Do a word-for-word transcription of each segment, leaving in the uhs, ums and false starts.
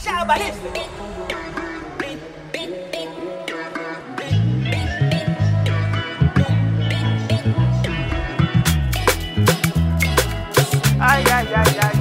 Ay, ay, ay, ay, ay.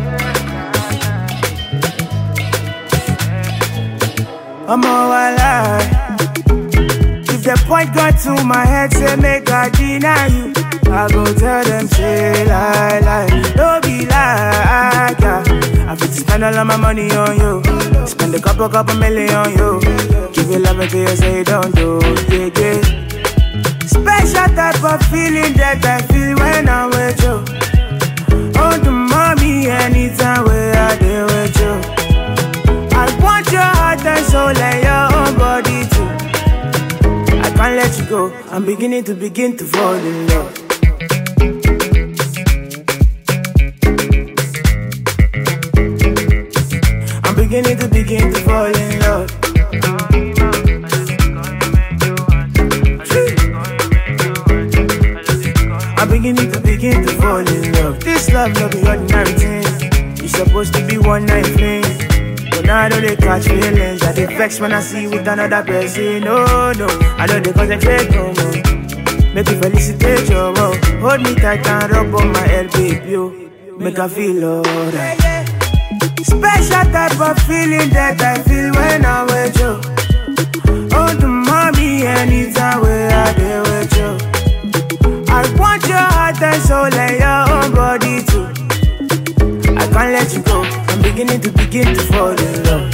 I'm all alive. If the point got to my head, say make I deny you, I go tell them, say lie, lie. Don't be like, yeah. I fit to spend all of my money on you, spend a couple, couple million on you. Give you love until you say don't do, yeah, yeah. Special type of feeling that I feel when I'm with you. Oh, the mommy, anytime where I deal with you. I want your heart and soul and your own body too. I can't let you go. I'm beginning to begin to fall in love. I'm beginning to begin to fall in love. I'm beginning to begin to fall in love. This love no be ordinary thing. It's supposed to be one night fling. But now I know they catch feelings. I get vexed when I see you with another person. No, no, I know they concentrate no more. Make you felicitate your world. Hold me tight and rub on my head, baby, yo. Make I feel alright. Special type of feeling that I feel when I'm with you. Oh, the mommy, anytime where I deal with you. I want your heart and soul and your own body too. I can't let you go. I'm beginning to begin to fall in love.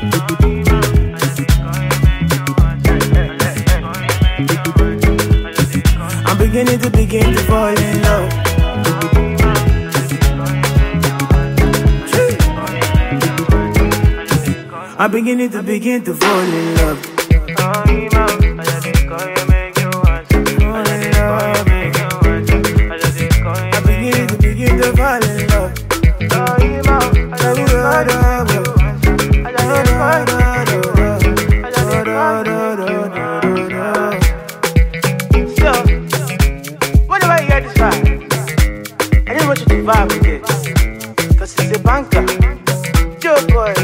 I'm beginning to begin to fall in love. I'm beginning to begin to fall in love. Fall in love. So, whenever you hear this vibe, I just want you to vibe with it. Cause it's a banker. Joe boy.